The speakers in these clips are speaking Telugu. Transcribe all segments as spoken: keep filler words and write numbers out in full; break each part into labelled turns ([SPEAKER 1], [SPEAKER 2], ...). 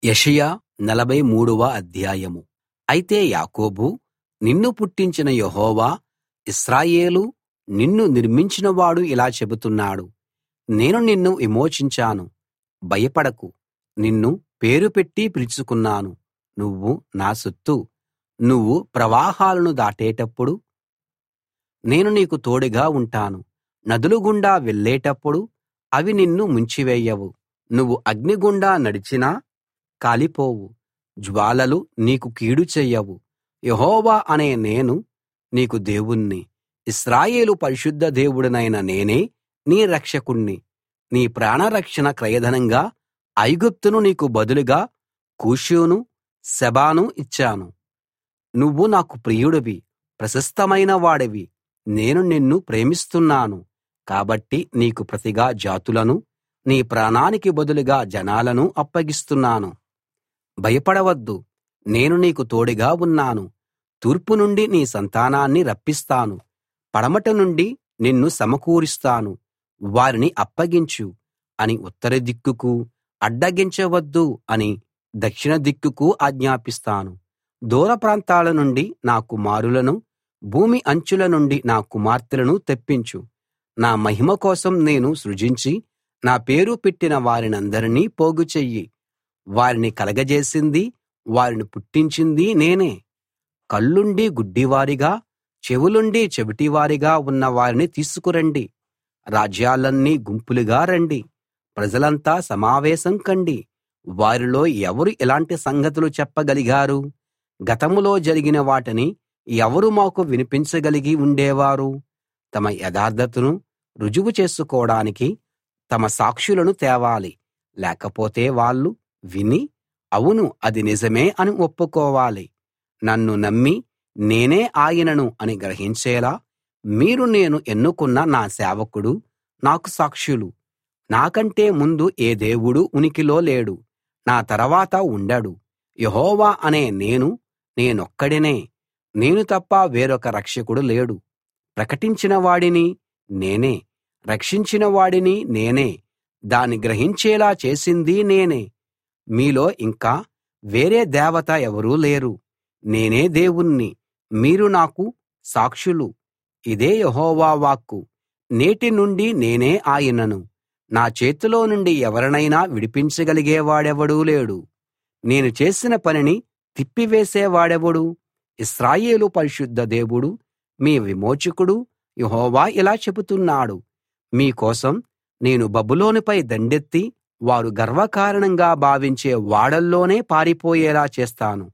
[SPEAKER 1] యెషయా నలభై మూడవ అధ్యాయం. అయితే యాకోబూ, నిన్ను పుట్టించిన యెహోవా, ఇశ్రాయేలూ, నిన్ను నిర్మించినవాడు ఇలా చెబుతున్నాడు: నేను నిన్ను విమోచించాను, భయపడకు. నిన్ను పేరు పెట్టి పిలుచుకున్నాను, నువ్వు నా సొత్తు. నువ్వు ప్రవాహాలను దాటేటప్పుడు నేను నీకు తోడుగా ఉంటాను. నదుల గుండా వెళ్ళేటప్పుడు అవి నిన్ను ముంచివేయవు. నువ్వు అగ్నిగుండా నడిచినా కాలిపోవు, జ్వాలలు నీకు కీడు చెయ్యవు. యెహోవా అనే నేను నీకు దేవుణ్ణి, ఇశ్రాయేలు పరిశుద్ధ దేవుడినైన నేనే నీ రక్షకుణ్ణి. నీ ప్రాణరక్షణ క్రయధనంగా ఐగుప్తును నీకు బదులుగా కూషును, సెబాను ఇచ్చాను. నువ్వు నాకు ప్రియుడివి, ప్రశస్తమైన వాడివి. నేను నిన్ను ప్రేమిస్తున్నాను కాబట్టి నీకు ప్రతిగా జాతులను, నీ ప్రాణానికి బదులుగా జనాలను అప్పగిస్తున్నాను. భయపడవద్దు, నేను నీకు తోడుగా ఉన్నాను. తూర్పు నుండి నీ సంతానాన్ని రప్పిస్తాను, పడమట నుండి నిన్ను సమకూరుస్తాను. వారిని అప్పగించు అని ఉత్తర దిక్కుకు, అడ్డగించవద్దు అని దక్షిణ దిక్కుకు ఆజ్ఞాపిస్తాను. దూర ప్రాంతాల నుండి నా కుమారులను, భూమి అంచుల నుండి నా కుమార్తెలను తెప్పించు. నా మహిమ కోసం నేను సృజించి నా పేరు పెట్టిన వారినందరినీ పోగు చెయ్యి. వారిని కలగజేసింది, వారిని పుట్టించింది నేనే. కళ్ళుండి గుడ్డివారిగా, చెవులుండి చెవిటివారిగా ఉన్న వారిని తీసుకురండి. రాజ్యాలన్నీ గుంపులుగా రండి, ప్రజలంతా సమావేశం కండి. వారిలో ఎవరు ఇలాంటి సంగతులు చెప్పగలిగారు? గతంలో జరిగిన వాటిని ఎవరు మాకు వినిపించగలిగి ఉండేవారు? తమ యథార్థతను రుజువు చేసుకోడానికి తమ సాక్షులను తేవాలి. లేకపోతే వాళ్ళు విని, అవును అది నిజమే అని ఒప్పుకోవాలి. నన్ను నమ్మి నేనే ఆయనను అని గ్రహించేలా మీరు నేను ఎన్నుకున్న నా సేవకుడు, నాకు సాక్షులు. నాకంటే ముందు ఏ దేవుడూ ఉనికిలో లేడు, నా తర్వాత ఉండడు. యెహోవా అనే నేను నేనొక్కడినే, నేను తప్ప వేరొక రక్షకుడు లేడు. ప్రకటించిన వాడిని నేనే, రక్షించిన వాడిని నేనే, దాన్ని గ్రహించేలా చేసింది నేనే. మీలో ఇంకా వేరే దేవత ఎవరూ లేరు. నేనే దేవుణ్ణి, మీరు నాకు సాక్షులు. ఇదే యెహోవా వాక్కు. నేటి నుండి నేనే ఆయనను. నా చేతిలో నుండి ఎవరినైనా విడిపించగలిగేవాడెవడూ లేడు. నేను చేసిన పనిని తిప్పివేసేవాడెవడు? ఇశ్రాయేలు పరిశుద్ధ దేవుడు, మీ విమోచకుడు యెహోవా ఇలా చెబుతున్నాడు: మీ కోసం నేను బబులోనుపై దండెత్తి వారు గర్వకారణంగా భావించే ఓడల్లోనే పారిపోయేలా చేస్తాను.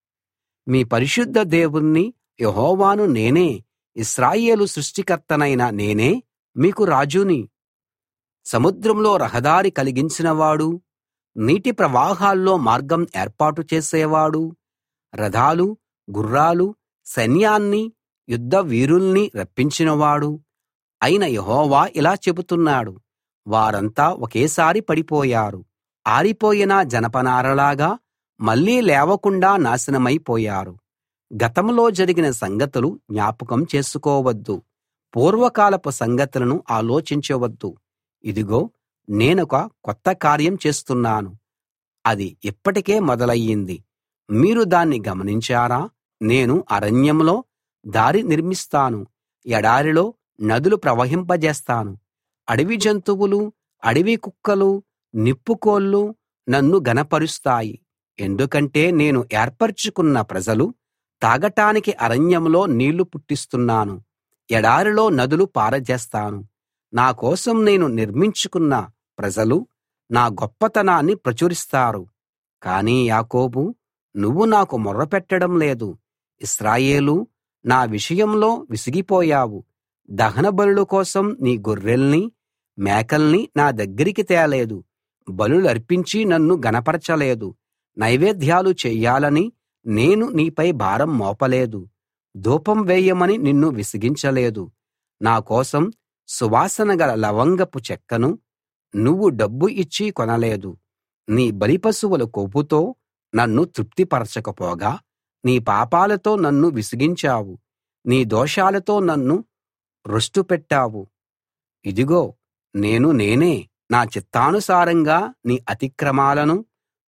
[SPEAKER 1] మీ పరిశుద్ధ దేవుణ్ణి యెహోవాను నేనే, ఇశ్రాయేలు సృష్టికర్తనైన నేనే మీకు రాజుని. సముద్రంలో రహదారి కలిగించినవాడు, నీటి ప్రవాహాల్లో మార్గం ఏర్పాటు చేసేవాడు, రథాలు, గుర్రాలు, సైన్యాన్ని, యుద్ధ వీరుల్ని రప్పించినవాడు అయిన యెహోవా ఇలా చెబుతున్నాడు: వారంతా ఒకేసారి పడిపోయారు, ఆరిపోయిన జనపనారలాగా మళ్ళీ లేవకుండా నాశనమైపోయారు. గతంలో జరిగిన సంగతులు జ్ఞాపకం చేసుకోవద్దు, పూర్వకాలపు సంగతులను ఆలోచించవద్దు. ఇదిగో నేనొక కొత్త కార్యం చేస్తున్నాను, అది ఇప్పటికే మొదలయ్యింది. మీరు దాన్ని గమనించారా? నేను అరణ్యంలో దారి నిర్మిస్తాను, ఎడారిలో నదులు ప్రవహింపజేస్తాను. అడవి జంతువులు, అడవి కుక్కలు, నిప్పుకోళ్లు నన్ను ఘనపరుస్తాయి. ఎందుకంటే నేను ఏర్పరచుకున్న ప్రజలు తాగటానికి అరణ్యంలో నీళ్లు పుట్టిస్తున్నాను, ఎడారిలో నదులు పారజేస్తాను. నా కోసం నేను నిర్మించుకున్న ప్రజలు నా గొప్పతనాన్ని ప్రచురిస్తారు. కానీ యాకోబూ, నువ్వు నాకు మొర్రపెట్టడం లేదు. ఇశ్రాయేలూ, నా విషయంలో విసిగిపోయావు. దహన బలుల కోసం నీ గొర్రెల్ని, మేకల్ని నా దగ్గరికి తేలేదు. బలులర్పించి నన్ను ఘనపరచలేదు. నైవేద్యాలు చెయ్యాలని నేను నీపై భారం మోపలేదు. ధూపం వేయమని నిన్ను విసిగించలేదు. నా కోసం సువాసన గల లవంగపు చెక్కను నువ్వు డబ్బు ఇచ్చి కొనలేదు. నీ బలిపశువుల కొవ్వుతో నన్ను తృప్తిపరచకపోగా నీ పాపాలతో నన్ను విసిగించావు, నీ దోషాలతో నన్ను రొష్టు పెట్టావు. ఇదిగో నేను నేనే, నా చిత్తానుసారంగా నీ అతిక్రమాలను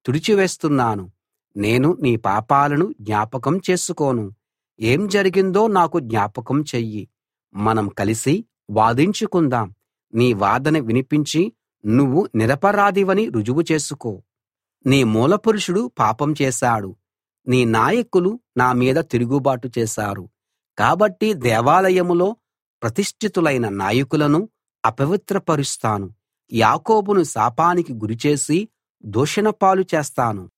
[SPEAKER 1] తుడిచివేస్తున్నాను. నేను నీ పాపాలను జ్ఞాపకం చేసుకోను. ఏం జరిగిందో నాకు జ్ఞాపకం చెయ్యి. మనం కలిసి వాదించుకుందాం. నీ వాదన వినిపించి నువ్వు నిరపరాధివని రుజువు చేసుకో. నీ మూలపురుషుడు పాపం చేశాడు. నీ నాయకులు నా మీద తిరుగుబాటు చేశారు. కాబట్టి దేవాలయంలో ప్రతిష్ఠితులైన నాయకులను అపవిత్రపరుస్తాను. యాకోబును శాపానికి గురిచేసి దూషణ పాలు చేస్తాను.